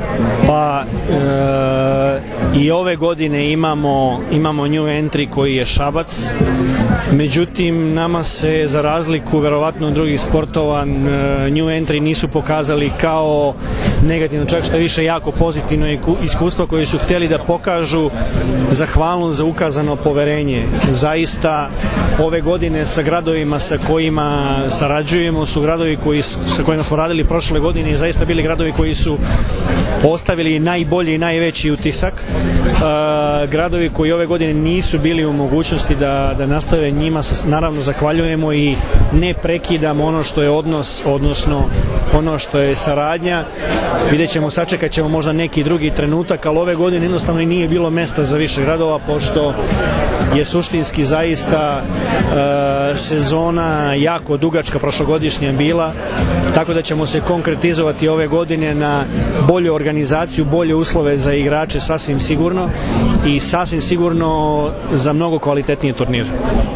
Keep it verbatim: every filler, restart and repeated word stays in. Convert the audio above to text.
Pa e, i ove godine imamo, imamo new entry koji je Šabac, međutim nama se za razliku verovatno od drugih sportova new entry nisu pokazali kao negativno, čak što više jako pozitivno iskustvo koje su htjeli da pokažu zahvalnost za ukazano poverenje. Zaista ove godine sa gradovima sa kojima sarađujemo su gradovi koji, sa kojima smo radili prošle godine i zaista bili gradovi koji su ostavili najbolji i najveći utisak. E, gradovi koji ove godine nisu bili u mogućnosti da, da nastave, njima naravno zahvaljujemo i ne prekidamo ono što je odnos, odnosno ono što je saradnja. Vidjet ćemo, sačekat ćemo možda neki drugi trenutak, ali ove godine jednostavno i nije bilo mesta za više gradova, pošto je suštinski zaista e, sezona jako dugačka prošlogodišnja bila, tako da ćemo se konkretizovati ove godine na bolju organizaciju, bolje uslove za igrače sasvim sigurno i sasvim sigurno za mnogo kvalitetnije turnire.